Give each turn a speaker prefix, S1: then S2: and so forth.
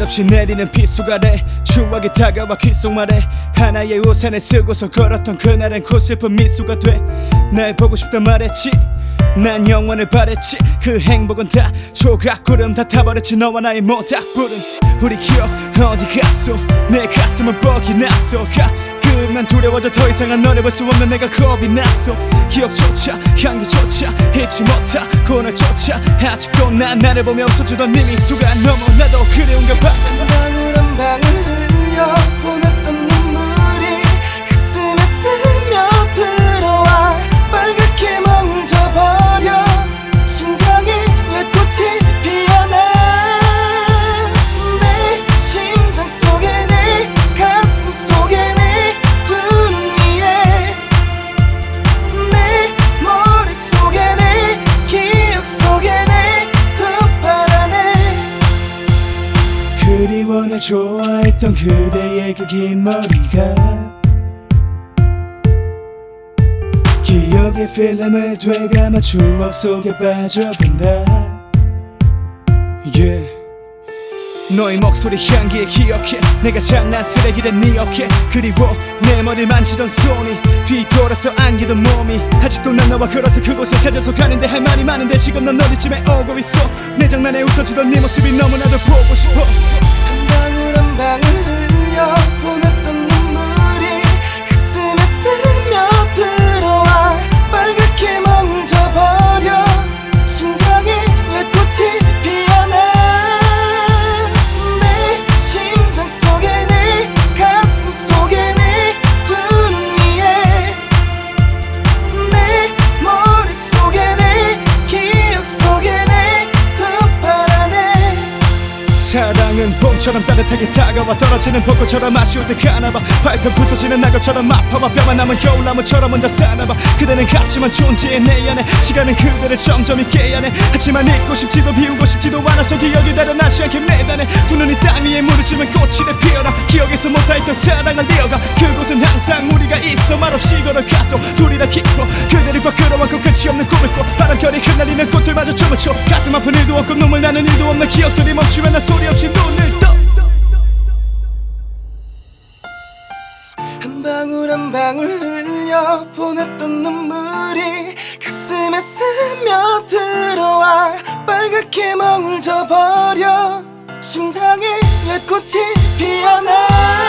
S1: 끝없이 내리는 빗속 아래 추억이 다가와 귓속말에 하나의 우산을 쓰고서 걸었던 그날은 고슬픈 미소가 돼. 날 보고 싶다 말했지, 난 영원을 바랬지. 그 행복은 다 조각구름 다 타버렸지. 너와 나의 모닥불은 우리 기억 어디 갔어. 내 가슴은 뻑이 났어. 가끔만 두려워져 더 이상은 너를 볼 수 없는 내가 겁이 났어. 기억조차 향기조차 잊지 못하고 널 쫓아 아직도 난 나를 보며 웃어주던 네 미소가 너무나도 그리운가 봐.
S2: 한 방울 한 방울 흘려 보냈던 눈물이 가슴에 스며들어와 빨갛게 멍져버려. 심장이 왜 꽃이 피어나. 내 심장 속에 내 가슴 속에 내 두 눈 위에 내 머릿속에 내 기억 속에 내 두 파란에
S1: 그리워 날 좋아했던 그대의 그 긴 머리가 기억의 필름을 되감아 추억 속에 빠져든다. yeah. 너의 목소리 향기에 기억해 내가 장난 쓰레기 된 네 어깨. 그리워 내 머리 만지던 손이 뒤돌아서 안기던 몸이. 아직도 난 너와 그렇듯 그곳을 찾아서 가는데 할 말이 많은데 지금 넌 어디쯤에 오고 있어. 내 장난에 웃어주던 네 모습이 너무나도 보고 싶어.
S2: 한 방울 한 방울 흘려 보냈던 눈물이 가슴에 스며들어와 빨갛게 멍져버려. 심장이 왜 꽃이 피어나. 내 심장 속에 내 가슴 속에 내 두 눈 위에 내 머릿속에 내 기억 속에 내 두 파란에
S1: 사랑은 봄처럼 따뜻하게 다가와 떨어지는 벚꽃처럼 아쉬울 때 가나봐. 발표 부서지는 낙엽처럼 아파와 뼈만 남은 겨울나무처럼 혼자 사나봐. 그대는 같지만 존재해 내 안에. 시간은 그대를 점점 잊게 하네. 하지만 잊고 싶지도 비우고 싶지도 않아서 기억이 달아나지 않게 매단해. 두 눈이 땅 위에 무르지면 꽃이 피어나. 기억에서 못다했던 사랑을 이어가. 그곳은 항상 우리가 있어. 말없이 걸어가 또 둘이라 깊어. 그대를 꽉 끌어안고 끝이 없는 꿈을 꿔. 바람결이 흩날리는 꽃들마저 춤을 춰. 가슴 아픈 일도 없고 눈물 나는 일도 없는 기억들이 멈추면 난 소리 없이 눈을 떠.
S2: 한 방울 한 방울 흘려 보냈던 눈물이 가슴에 스며들어와 빨갛게 멍울져 버려. 심장이 왜 꽃이 피어나.